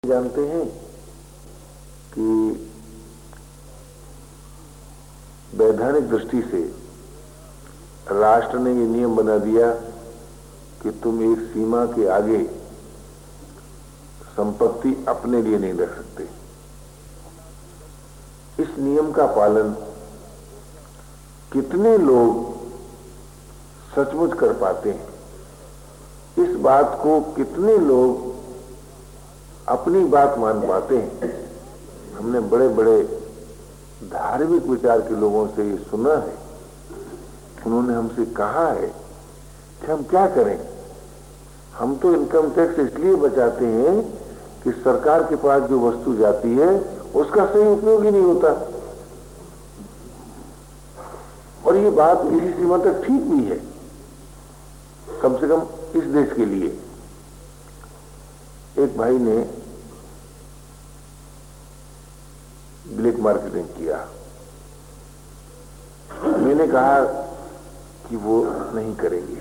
जानते हैं कि वैधानिक दृष्टि से राष्ट्र ने ये नियम बना दिया कि तुम एक सीमा के आगे संपत्ति अपने लिए नहीं रख सकते। इस नियम का पालन कितने लोग सचमुच कर पाते हैं, इस बात को कितने लोग अपनी बात मान पाते हैं। हमने बड़े बड़े धार्मिक विचार के लोगों से ये सुना है, उन्होंने हमसे कहा है कि हम क्या करें, हम तो इनकम टैक्स इसलिए बचाते हैं कि सरकार के पास जो वस्तु जाती है उसका सही उपयोग ही नहीं होता। और ये बात किसी सीमा तक ठीक भी है, कम से कम इस देश के लिए। एक भाई ने ब्लैक मार्केटिंग किया, मैंने कहा कि वो नहीं करेंगे।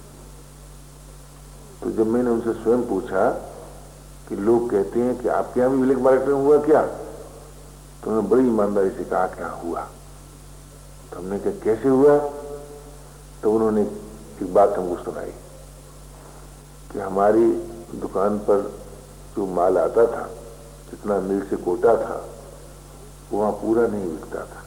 तो जब मैंने उनसे स्वयं पूछा कि लोग कहते हैं कि आपके यहां भी ब्लैक मार्केटिंग हुआ क्या, तो उन्होंने बड़ी ईमानदारी से कहा क्या हुआ। तो हमने कहा कैसे हुआ, तो उन्होंने एक बात हमको सुनाई कि हमारी दुकान पर जो माल आता था, जितना मिल से कोटा था, वहां पूरा नहीं बिकता था।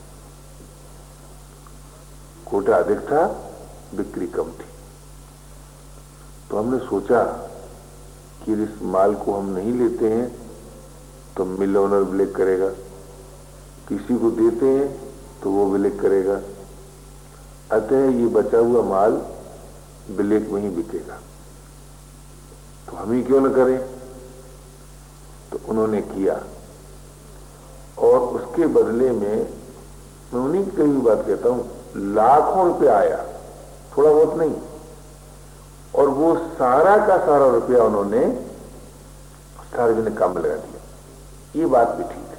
कोटा अधिक था, बिक्री कम थी। तो हमने सोचा कि इस माल को हम नहीं लेते हैं तो मिल ओनर ब्लैक करेगा, किसी को देते हैं तो वो ब्लैक करेगा, अतः ये बचा हुआ माल ब्लैक में ही बिकेगा, तो हम ही क्यों न करें। तो उन्होंने किया, और उसके बदले में मैं उन्हीं की कही बात कहता हूं, लाखों रुपए आया, थोड़ा बहुत नहीं। और वो सारा का सारा रुपया उन्होंने सार्वजनिक काम में लगा दिया। ये बात भी ठीक है।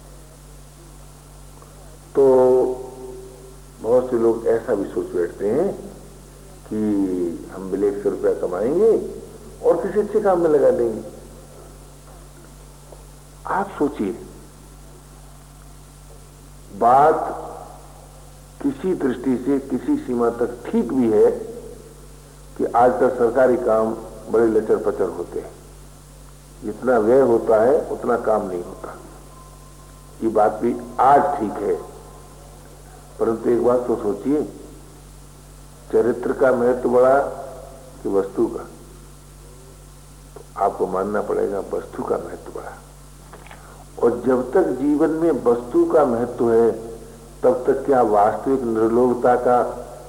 तो बहुत से लोग ऐसा भी सोच बैठते हैं कि हम ब्लैक से रुपया कमाएंगे और किसी अच्छे काम में लगा देंगे। आप सोचिए, बात किसी दृष्टि से किसी सीमा तक ठीक भी है कि आजकल सरकारी काम बड़े लचर पचर होते हैं, जितना व्यय होता है उतना काम नहीं होता। ये बात भी आज ठीक है, परंतु एक बात तो सोचिए, चरित्र का महत्व बड़ा कि वस्तु का। तो आपको मानना पड़ेगा वस्तु का महत्व बड़ा। और जब तक जीवन में वस्तु का महत्व है, तब तक क्या वास्तविक निर्लोभता का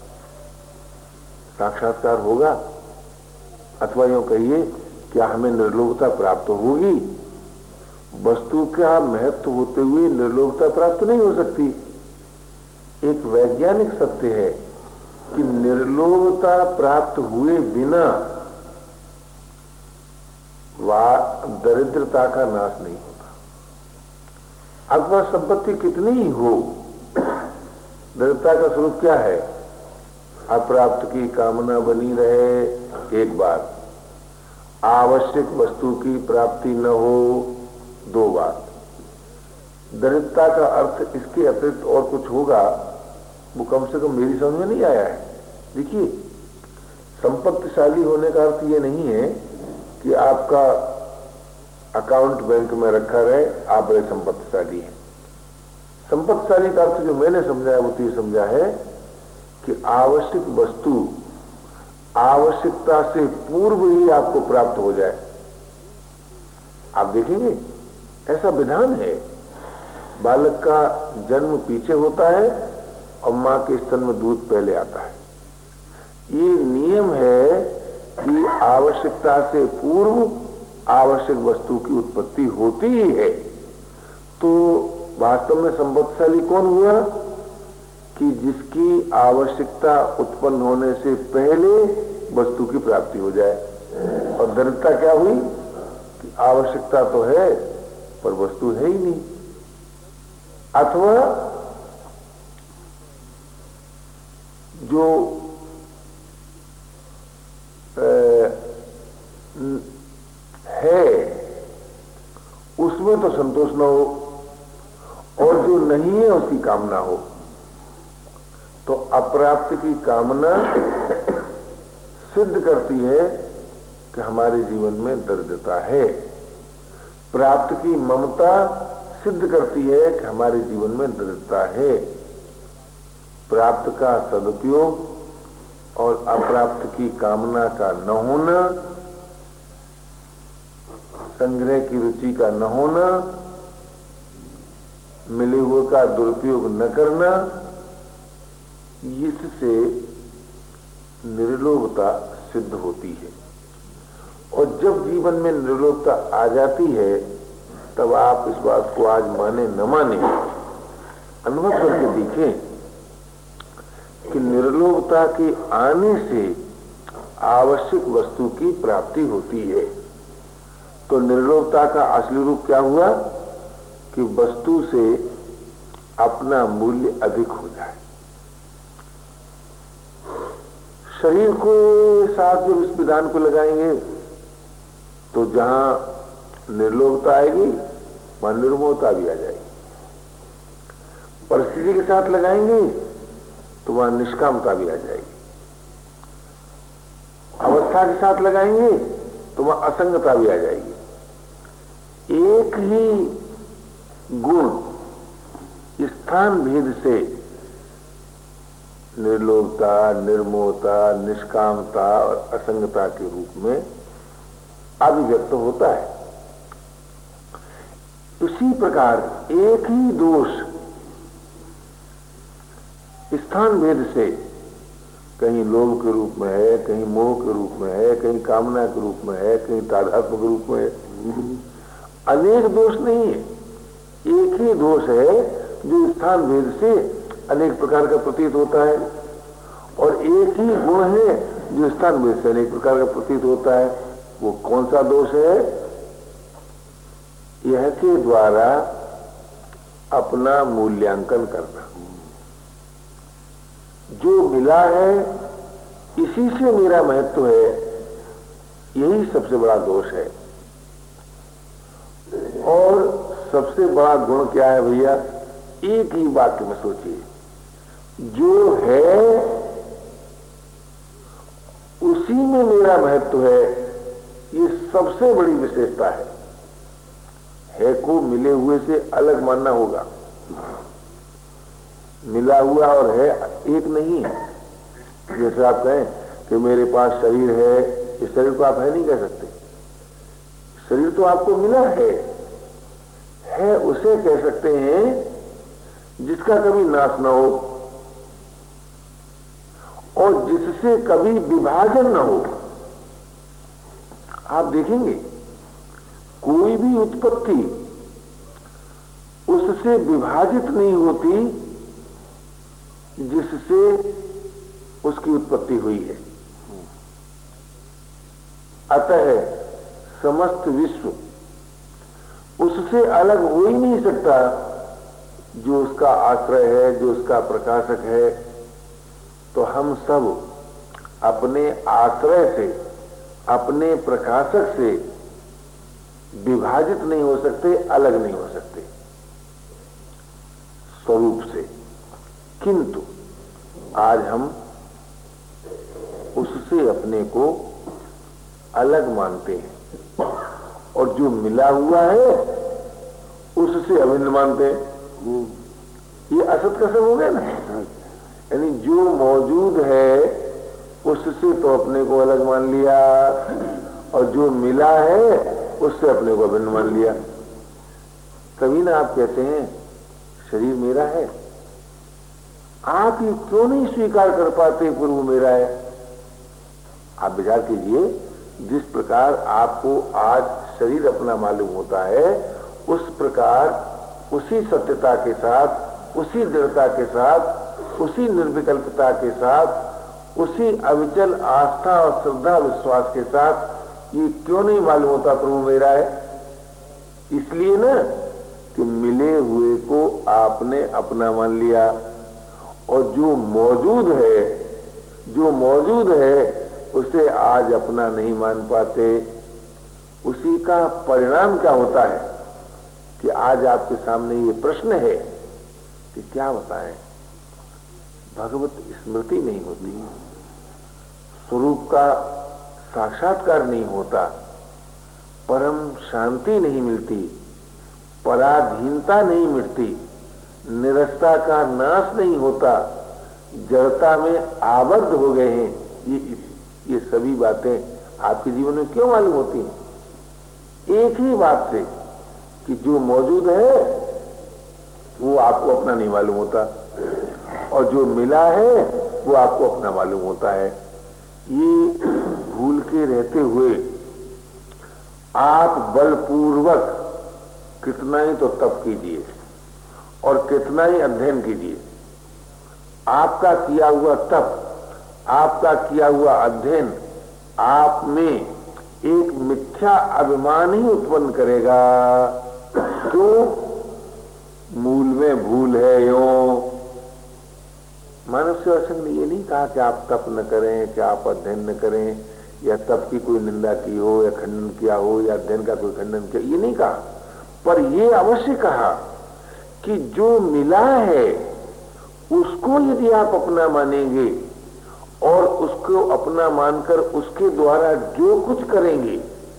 साक्षात्कार होगा? अथवा यूं कहिए, क्या हमें निर्लोभता प्राप्त होगी? वस्तु का महत्व होते हुए निर्लोभता प्राप्त नहीं हो सकती। एक वैज्ञानिक सत्य है कि निर्लोभता प्राप्त हुए बिना दरिद्रता का नाश नहीं होता। अथवा संपत्ति कितनी ही हो, दरिद्रता का स्वरूप क्या है? अप्राप्त की कामना बनी रहे, एक बात। आवश्यक वस्तु की प्राप्ति न हो, दो बात। दरिद्रता का अर्थ इसके अतिरिक्त और कुछ होगा, वो कम से कम मेरी समझ में नहीं आया है। देखिए, संपत्तिशाली होने का अर्थ ये नहीं है कि आपका अकाउंट बैंक में रखा रहे, आप बड़े संपत्तिशाली हैं। संपत्तिशाली का अर्थ जो मैंने समझा है वो तो ये समझा है कि आवश्यक वस्तु आवश्यकता से पूर्व ही आपको प्राप्त हो जाए। आप देखेंगे ऐसा विधान है, बालक का जन्म पीछे होता है और मां के स्तन में दूध पहले आता है। ये नियम है कि आवश्यकता से पूर्व आवश्यक वस्तु की उत्पत्ति होती ही है। तो वास्तव में संपत्तिशाली कौन हुआ? कि जिसकी आवश्यकता उत्पन्न होने से पहले वस्तु की प्राप्ति हो जाए। और दरिद्रता क्या हुई कि आवश्यकता तो है पर वस्तु है ही नहीं। अथवा जो है उसमें तो संतोष न हो, और जो नहीं है उसकी कामना हो। तो अप्राप्त की कामना सिद्ध करती है कि हमारे जीवन में दरिद्रता है, प्राप्त की ममता सिद्ध करती है कि हमारे जीवन में दरिद्रता है। प्राप्त का सदुपयोग और अप्राप्त की कामना का न होना, संग्रह की रुचि का न होना, मिले हुए का दुरुपयोग न करना, इससे निर्लोभता सिद्ध होती है। और जब जीवन में निर्लोभता आ जाती है तब आप इस बात को आज माने न माने, अनुभव करके देखें कि निर्लोभता के आने से आवश्यक वस्तु की प्राप्ति होती है। तो निर्लोभता का असली रूप क्या हुआ कि वस्तु से अपना मूल्य अधिक हो जाए। शरीर को साथ जब इस विधान को लगाएंगे तो जहां निर्लोभता आएगी वहां निर्मोहता भी आ जाएगी। परिस्थिति के साथ लगाएंगे तो वहां निष्कामता भी आ जाएगी। अवस्था के साथ लगाएंगे तो वहां असंगता भी आ जाएगी। एक ही गुण स्थान भेद से निर्लोभता, निर्मोहता, निष्कामता और असंगता के रूप में अभिव्यक्त होता है। उसी प्रकार एक ही दोष स्थान भेद से कहीं लोभ के रूप में है, कहीं मोह के रूप में है, कहीं कामना के रूप में है, कहीं तादात्म्य के रूप में है। अनेक दोष नहीं है, एक ही दोष है जो स्थान भेद से अनेक प्रकार का प्रतीत होता है, और एक ही गुण है जो स्थान भेद से अनेक प्रकार का प्रतीत होता है। वो कौन सा दोष है? यह के द्वारा अपना मूल्यांकन करना। जो मिला है इसी से मेरा महत्व है, यही सबसे बड़ा दोष है। और सबसे बड़ा गुण क्या है भैया? एक ही वाक्य में सोचिए, जो है उसी में मेरा महत्व है, ये सबसे बड़ी विशेषता है को मिले हुए से अलग मानना होगा। मिला हुआ और है एक नहीं है। जैसे आप कहें कि मेरे पास शरीर है, इस शरीर को आप है नहीं कह सकते। शरीर तो आपको मिला है उसे कह सकते हैं जिसका कभी नाश न हो और जिससे कभी विभाजन न हो। आप देखेंगे कोई भी उत्पत्ति उससे विभाजित नहीं होती जिससे उसकी उत्पत्ति हुई है। अतः समस्त विश्व उससे अलग हो ही नहीं सकता, जो उसका आश्रय है, जो उसका प्रकाशक है। तो हम सब अपने आश्रय से, अपने प्रकाशक से विभाजित नहीं हो सकते, अलग नहीं हो सकते स्वरूप से। किंतु आज हम उससे अपने को अलग मानते हैं और जो मिला हुआ है उससे अभिन्न मानते हैं। ये असत का सब हो गया ना। यानी जो मौजूद है उससे तो अपने को अलग मान लिया और जो मिला है उससे अपने को अभिन्न मान लिया। कभी ना आप कहते हैं शरीर मेरा है, आप ये क्यों नहीं स्वीकार कर पाते फिर वो मेरा है? आप विचार कीजिए, जिस प्रकार आपको आज शरीर अपना मालूम होता है, उस प्रकार उसी सत्यता के साथ, उसी दृढ़ता के साथ, उसी निर्विकल्पता के साथ, उसी अविचल आस्था और श्रद्धा विश्वास के साथ ये क्यों नहीं मालूम होता प्रभु मेरा है? इसलिए ना कि मिले हुए को आपने अपना मान लिया और जो मौजूद है उसे आज अपना नहीं मान पाते। उसी का परिणाम क्या होता है? कि आज आपके सामने ये प्रश्न है कि क्या बताएं, भगवत स्मृति नहीं होती, स्वरूप का साक्षात्कार नहीं होता, परम शांति नहीं मिलती, पराधीनता नहीं मिटती, निरस्ता का नाश नहीं होता, जड़ता में आबद्ध हो गए हैं। ये सभी बातें आपके जीवन में क्यों मालूम होती हैं? एक ही बात से कि जो मौजूद है वो आपको अपना नहीं मालूम होता, और जो मिला है वो आपको अपना मालूम होता है। ये भूल के रहते हुए आप बलपूर्वक कितना ही तो तप कीजिए और कितना ही अध्ययन कीजिए, आपका किया हुआ तप, आपका किया हुआ अध्ययन आप में एक मिथ्या अभिमान ही उत्पन्न करेगा। क्यों? मूल में भूल है। यो मानव सेवा संघ ने ये नहीं कहा कि आप तप न करें, कि आप अध्ययन न करें, या तप की कोई निंदा की हो, या खंडन किया हो, या अध्ययन का कोई खंडन किया, ये नहीं कहा। पर ये अवश्य कहा कि जो मिला है उसको यदि आप अपना मानेंगे और उसको अपना मानकर उसके द्वारा जो कुछ करेंगे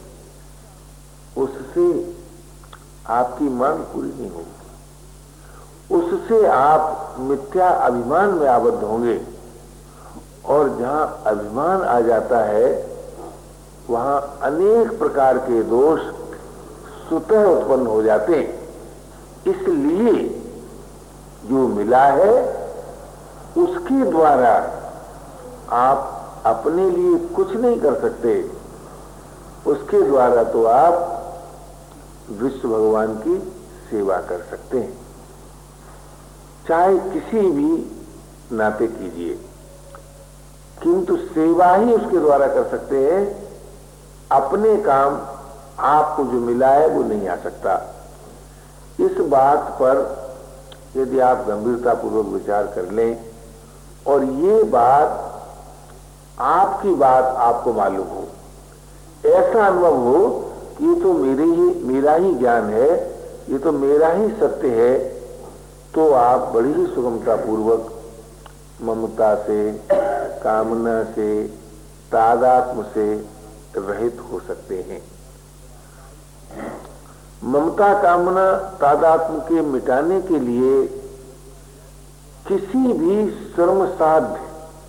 उससे आपकी मांग पूरी नहीं होगी, उससे आप मिथ्या अभिमान में आबद्ध होंगे, और जहां अभिमान आ जाता है वहां अनेक प्रकार के दोष स्वतः उत्पन्न हो जाते हैं। इसलिए जो मिला है उसके द्वारा आप अपने लिए कुछ नहीं कर सकते, उसके द्वारा तो आप विश्व भगवान की सेवा कर सकते हैं, चाहे किसी भी नाते कीजिए, किंतु सेवा ही उसके द्वारा कर सकते हैं। अपने काम आपको जो मिला है वो नहीं आ सकता। इस बात पर यदि आप गंभीरता पूर्वक विचार कर लें और ये बात आपकी बात आपको मालूम हो, ऐसा अनुभव हो कि ये तो मेरा ही ज्ञान है, ये तो मेरा ही सत्य है, तो आप बड़ी ही सुगमता पूर्वक ममता से, कामना से, तादात्म्य से रहित हो सकते हैं। ममता, कामना, तादात्म्य के मिटाने के लिए किसी भी श्रम साध्य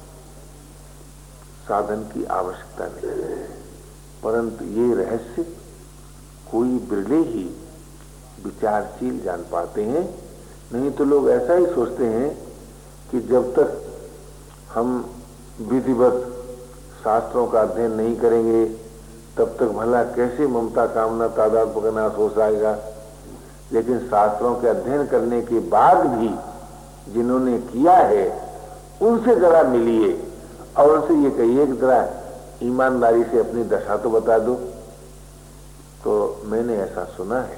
साधन की आवश्यकता नहीं है, परंतु ये रहस्य कोई बिरले ही विचारशील जान पाते हैं। नहीं तो लोग ऐसा ही सोचते हैं कि जब तक हम विधिवत शास्त्रों का अध्ययन नहीं करेंगे तब तक भला कैसे ममता, कामना, तादात्म्य का नाश हो जाएगा। लेकिन शास्त्रों के अध्ययन करने के बाद भी जिन्होंने किया है उनसे जरा मिलिए और उनसे ये कहिए कि जरा ईमानदारी से अपनी दशा तो बता दो। तो मैंने ऐसा सुना है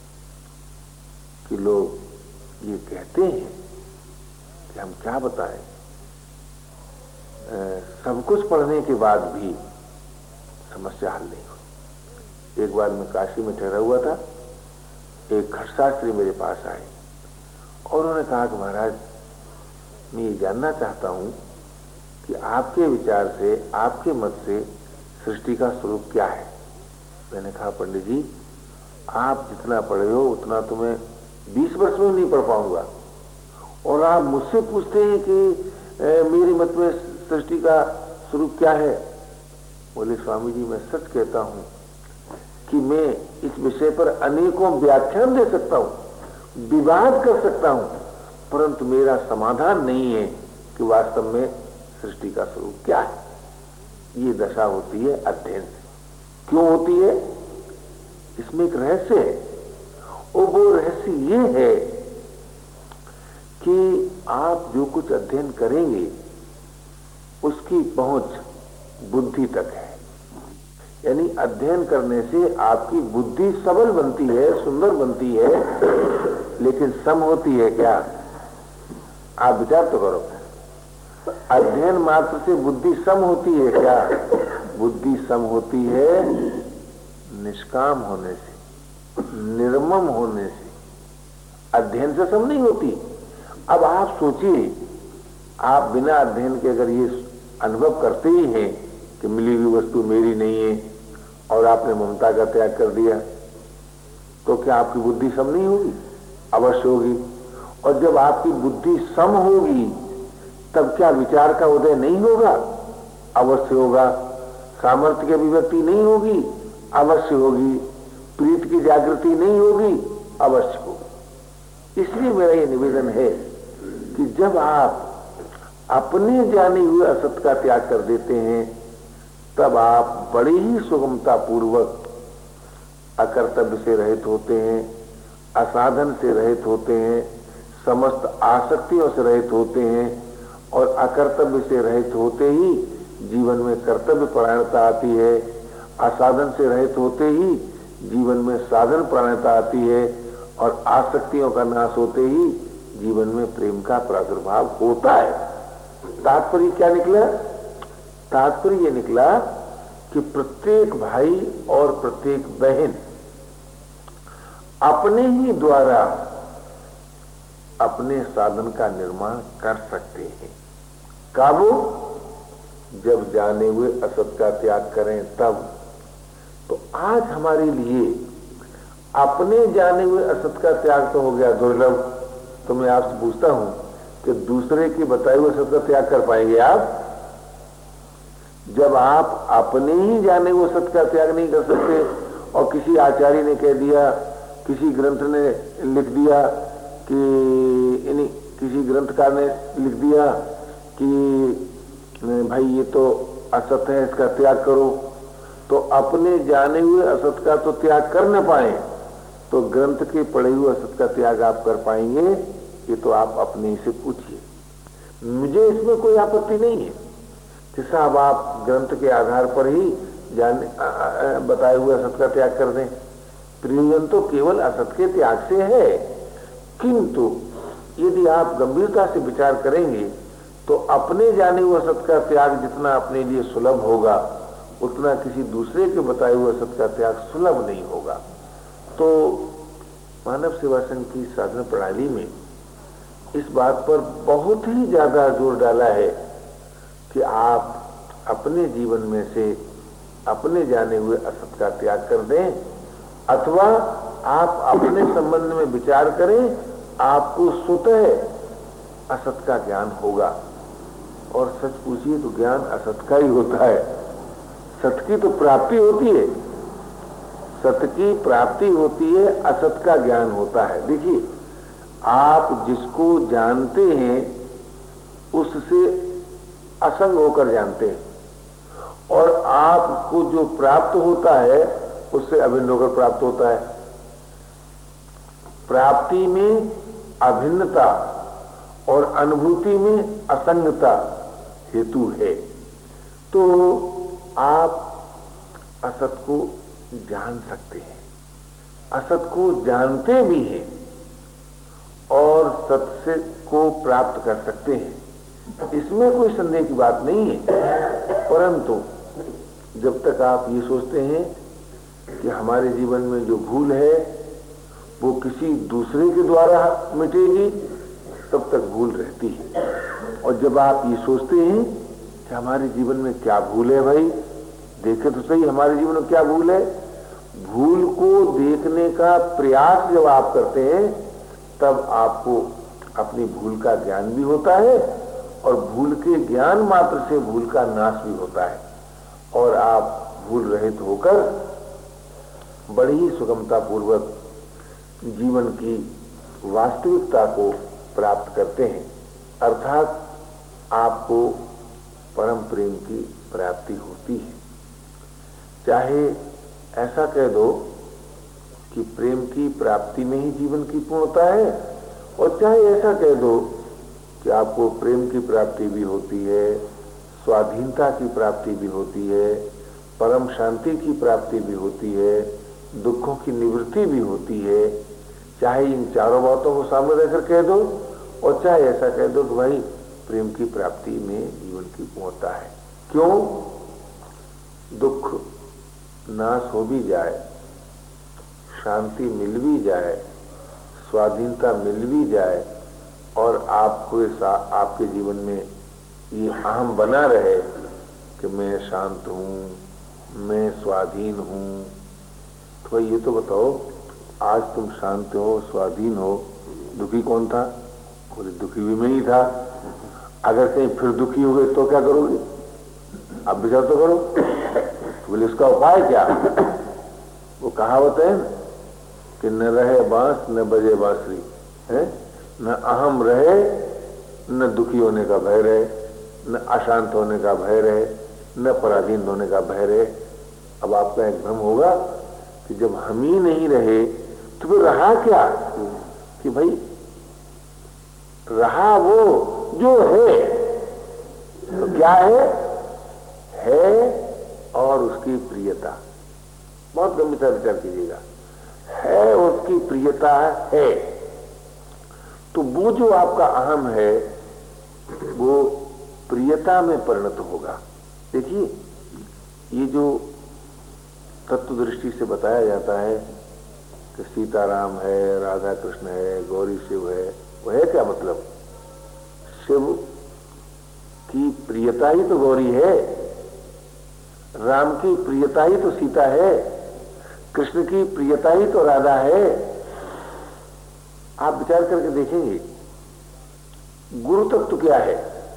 कि लोग ये कहते हैं कि हम क्या बताएं, सब कुछ पढ़ने के बाद भी समस्या हल नहीं हुई। एक बार मैं काशी में ठहरा हुआ था, एक घटशास्त्री मेरे पास आए और उन्होंने कहा कि महाराज मैं ये जानना चाहता हूं कि आपके विचार से, आपके मत से सृष्टि का स्वरूप क्या है। मैंने कहा पंडित जी आप जितना पढ़े हो उतना तो मैं 20 वर्ष में नहीं पढ़ पाऊंगा, और आप मुझसे पूछते हैं कि मेरे मत में सृष्टि का स्वरूप क्या है। बोले स्वामी जी मैं सच कहता हूं कि मैं इस विषय पर अनेकों व्याख्यान दे सकता हूं, विवाद कर सकता हूं, परंतु मेरा समाधान नहीं है कि वास्तव में सृष्टि का स्वरूप क्या है। ये दशा होती है अध्ययन से। क्यों होती है? इसमें एक रहस्य है, और वो रहस्य ये है कि आप जो कुछ अध्ययन करेंगे उसकी पहुंच बुद्धि तक है। यानी अध्ययन करने से आपकी बुद्धि सबल बनती है, सुंदर बनती है, लेकिन सम होती है क्या? आप विचार तो करो। अध्ययन मात्र से बुद्धि सम होती है क्या? बुद्धि सम होती है निष्काम होने से, निर्मम होने से, अध्ययन से सब नहीं होती। अब आप सोचिए, आप बिना अध्ययन के अगर ये अनुभव करते ही हैं कि मिली हुई वस्तु मेरी नहीं है और आपने ममता का त्याग कर दिया, तो क्या आपकी बुद्धि सम नहीं होगी? अवश्य होगी। और जब आपकी बुद्धि सम होगी तब क्या विचार का उदय नहीं होगा? अवश्य होगा। सामर्थ्य की अभिव्यक्ति नहीं होगी? अवश्य होगी। प्रीत की जागृति नहीं होगी? अवश्य होगी। इसलिए मेरा ये निवेदन है कि जब आप अपने जाने हुए असत का त्याग कर देते हैं तब आप बड़ी ही सुगमता पूर्वक अकर्तव्य से रहित होते हैं, असाधन से रहित होते हैं, समस्त आसक्तियों से रहित होते हैं और अकर्तव्य से रहित होते ही जीवन में कर्तव्य परायणता आती है। असाधन से रहित होते ही जीवन में साधन परायणता आती है और आसक्तियों का नाश होते ही जीवन में प्रेम का प्रादुर्भाव होता है। तात्पर्य क्या निकला? तात्पर्य ये निकला कि प्रत्येक भाई और प्रत्येक बहन अपने ही द्वारा अपने साधन का निर्माण कर सकते हैं। कब? जब जाने हुए असत का त्याग करें तब। तो आज हमारे लिए अपने जाने हुए असत का त्याग तो हो गया दुर्लभ, तो मैं आपसे पूछता हूं कि दूसरे की बताए हुए असत का त्याग कर पाएंगे आप? जब आप अपने ही जाने हुए असत का त्याग नहीं कर सकते और किसी आचार्य ने कह दिया, किसी ग्रंथ ने लिख दिया कि किसी ग्रंथकार ने लिख दिया कि भाई ये तो असत है, इसका त्याग करो, तो अपने जाने हुए असत का तो त्याग कर न पाए तो ग्रंथ के पढ़े हुए असत का त्याग आप कर पाएंगे? ये तो आप अपने से पूछिए। मुझे इसमें कोई आपत्ति नहीं है कि साहब आप ग्रंथ के आधार पर ही बताए हुए असत का त्याग कर दें। प्रयोजन तो केवल असत के त्याग से है, किंतु यदि आप गंभीरता से विचार करेंगे तो अपने जाने हुए असत का त्याग जितना अपने लिए सुलभ होगा उतना किसी दूसरे के बताए हुए असत का त्याग सुलभ नहीं होगा। तो मानव सेवा संघ की साधना प्रणाली में इस बात पर बहुत ही ज्यादा जोर डाला है कि आप अपने जीवन में से अपने जाने हुए असत का त्याग कर दें अथवा आप अपने संबंध में विचार करें, आपको स्वतः असत का ज्ञान होगा। और सच पूछिए तो ज्ञान असत का ही होता है। सत की तो प्राप्ति होती है, सत की प्राप्ति होती है, असत का ज्ञान होता है। देखिए, आप जिसको जानते हैं उससे असंग होकर जानते हैं और आपको जो प्राप्त होता है उससे अभिन्न होकर प्राप्त होता है। प्राप्ति में अभिन्नता और अनुभूति में असंगता हेतु है। तो आप असत को जान सकते हैं, असत को जानते भी हैं और सत्य को प्राप्त कर सकते हैं, इसमें कोई संदेह की बात नहीं है। परंतु जब तक आप ये सोचते हैं कि हमारे जीवन में जो भूल है वो किसी दूसरे के द्वारा मिटेगी, तब तक भूल रहती है। और जब आप ये सोचते हैं कि हमारे जीवन में क्या भूल है, भाई देखे तो सही हमारे जीवन में क्या भूल है, भूल को देखने का प्रयास जब आप करते हैं तब आपको अपनी भूल का ज्ञान भी होता है और भूल के ज्ञान मात्र से भूल का नाश भी होता है और आप भूल रहित होकर बड़ी ही सुगमता पूर्वक जीवन की वास्तविकता को प्राप्त करते हैं। अर्थात आपको परम प्रेम की प्राप्ति होती है। चाहे ऐसा कह दो कि प्रेम की प्राप्ति में ही जीवन की पूर्णता है और चाहे ऐसा कह दो कि आपको प्रेम की प्राप्ति भी होती है, स्वाधीनता की प्राप्ति भी होती है, परम शांति की प्राप्ति भी होती है, दुखों की निवृत्ति भी होती है। चाहे इन चारों बातों को सामने रखकर कह दो और चाहे ऐसा कह दो कि भाई प्रेम की प्राप्ति में जीवन की पूर्णता है। क्यों? दुख नाश हो भी जाए, शांति मिल भी जाए, स्वाधीनता मिल भी जाए और आपके जीवन में ये अहम बना रहे कि मैं शांत हूं, मैं स्वाधीन हूं, तो ये तो बताओ, आज तुम शांत हो, स्वाधीन हो, दुखी कौन था? बोले दुखी भी मैं ही था। अगर कहीं फिर दुखी हो गए तो क्या करोगे? अब विचार तो करो। तो बोले इसका उपाय क्या? वो कहावत है ना कि न रहे बांस न बजे बांसुरी, है न अहम रहे, न दुखी होने का भय रहे, न अशांत होने का भय रहे, न पराधीन होने का भय रहे। अब आपका एक भ्रम होगा कि जब हम ही नहीं रहे तो फिर रहा क्या? कि भाई रहा वो जो है। तो क्या है और उसकी प्रियता। बहुत गंभीरता विचार कीजिएगा। है उसकी प्रियता है, तो वो जो आपका अहम है वो प्रियता में परिणत होगा। देखिए, ये जो तत्व दृष्टि से बताया जाता है कि सीताराम है, राधा कृष्ण है, गौरी शिव है, वो है क्या मतलब? शिव की प्रियता ही तो गौरी है, राम की प्रियता ही तो सीता है, कृष्ण की प्रियता ही तो राधा है। आप विचार करके देखेंगे, गुरु तत्व क्या है?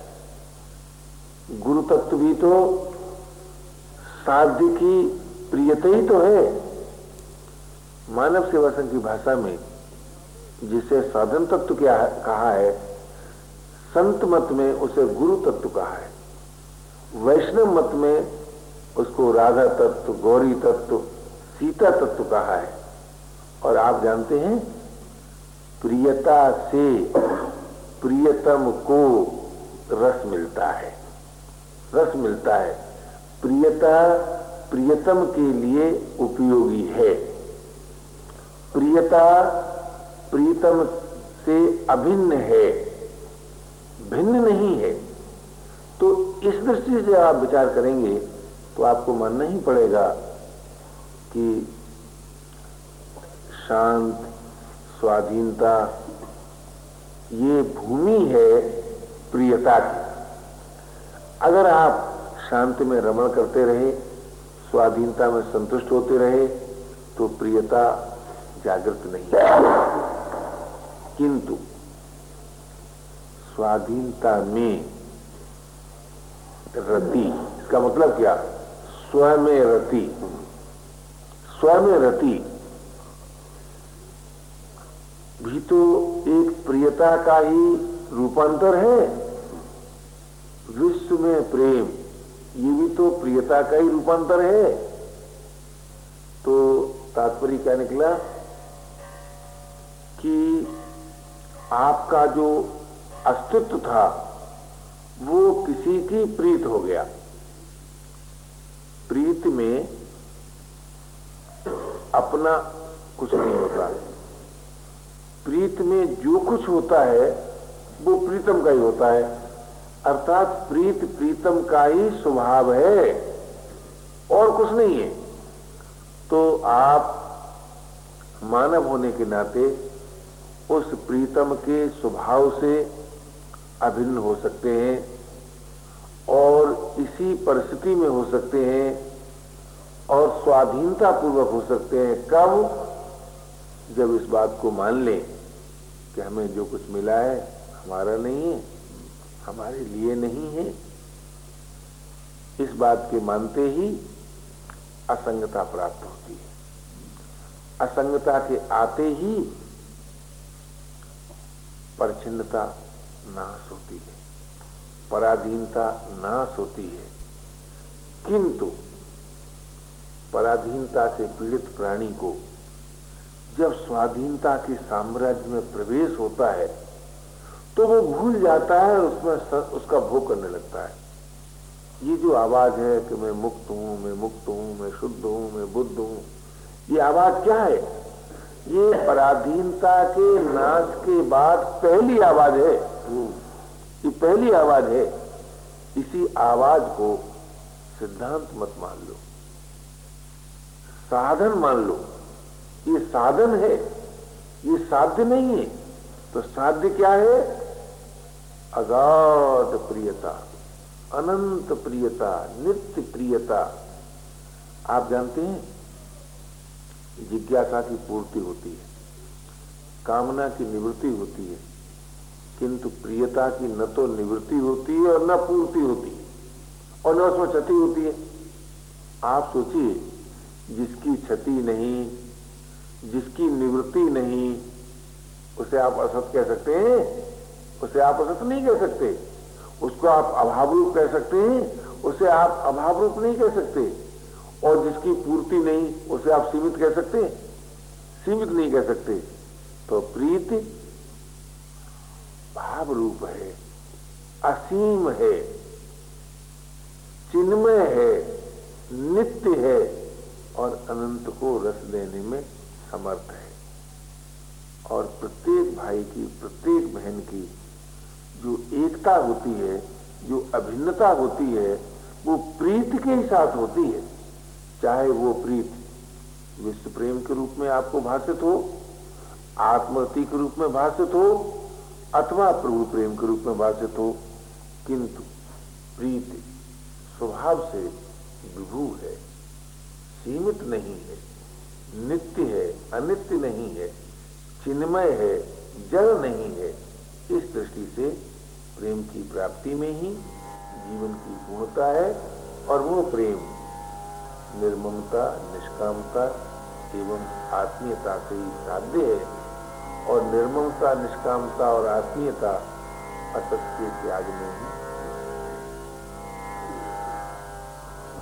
गुरु तत्व भी तो साध्य की प्रियता ही तो है। मानव सेवा संघ की भाषा में जिसे साधन तत्व क्या कहा है, संत मत में उसे गुरु तत्व कहा है, वैष्णव मत में उसको राधा तत्व, गौरी तत्व, सीता तत्व कहा है। और आप जानते हैं, प्रियता से प्रियतम को रस मिलता है, रस मिलता है। प्रियता प्रियतम के लिए उपयोगी है, प्रियता प्रीतम से अभिन्न है, भिन्न नहीं है। तो इस दृष्टि से आप विचार करेंगे तो आपको मानना ही पड़ेगा कि शांत, स्वाधीनता ये भूमि है प्रियता की। अगर आप शांति में रमण करते रहे, स्वाधीनता में संतुष्ट होते रहे, तो प्रियता जागृत नहीं है। किंतु स्वाधीनता में रति, इसका मतलब क्या? स्व में रति, स्व में रति भी तो एक प्रियता का ही रूपांतर है। विश्व में प्रेम, ये भी तो प्रियता का ही रूपांतर है। तो तात्पर्य क्या निकला कि आपका जो अस्तित्व था वो किसी की प्रीत हो गया। प्रीत में अपना कुछ नहीं होता, प्रीत में जो कुछ होता है वो प्रीतम का ही होता है। अर्थात प्रीत प्रीतम का ही स्वभाव है और कुछ नहीं है। तो आप मानव होने के नाते उस प्रीतम के स्वभाव से अभिन्न हो सकते हैं और इसी परिस्थिति में हो सकते हैं और स्वाधीनता पूर्वक हो सकते हैं। कब? जब इस बात को मान लें कि हमें जो कुछ मिला है हमारा नहीं है, हमारे लिए नहीं है। इस बात के मानते ही असंगता प्राप्त होती है। असंगता के आते ही परिच्छिन्नता नाश होती है, पराधीनता नाश होती है। किंतु पराधीनता से पीड़ित प्राणी को जब स्वाधीनता के साम्राज्य में प्रवेश होता है तो वो भूल जाता है, उसमें उसका भोग करने लगता है। ये जो आवाज है कि मैं मुक्त हूं, मैं मुक्त हूं, मैं शुद्ध हूं, मैं बुद्ध हूं, ये आवाज क्या है? ये पराधीनता के नाश के बाद पहली आवाज है। ये पहली आवाज है। इसी आवाज को सिद्धांत मत मान लो, साधन मान लो। ये साधन है, ये साध्य नहीं है। तो साध्य क्या है? अगाध प्रियता, अनंत प्रियता, नित्य प्रियता। आप जानते हैं जिज्ञासा की पूर्ति होती है, कामना की निवृत्ति होती है, किंतु प्रियता की न तो निवृत्ति होती है और न पूर्ति होती है और न उसमें क्षति होती है। आप सोचिए, जिसकी क्षति नहीं, जिसकी निवृत्ति नहीं, उसे आप असत कह सकते हैं? उसे आप असत नहीं कह सकते। उसको आप अभाव रूप कह सकते हैं? उसे आप अभाव रूप नहीं कह सकते। और जिसकी पूर्ति नहीं, उसे आप सीमित कह सकते हैं? सीमित नहीं कह सकते। तो प्रीति भाव रूप है, असीम है, चिन्मय है, नित्य है और अनंत को रस देने में समर्थ है। और प्रत्येक भाई की, प्रत्येक बहन की जो एकता होती है, जो अभिन्नता होती है, वो प्रीति के ही साथ होती है। चाहे वो प्रीति विश्व प्रेम के रूप में आपको भाषित हो, आत्मरति के रूप में भाषित हो, अथवा प्रभु प्रेम के रूप में भाषित हो, किंतु प्रीति स्वभाव से विभू है, सीमित नहीं है, नित्य है, अनित्य नहीं है, चिन्मय है, जड़ नहीं है। इस दृष्टि से प्रेम की प्राप्ति में ही जीवन की पूर्णता है और वो प्रेम निर्ममता, निष्कामता एवं आत्मीयता से ही साध्य है। और निर्ममता, निष्कामता और आत्मीयता असत के त्याग में ही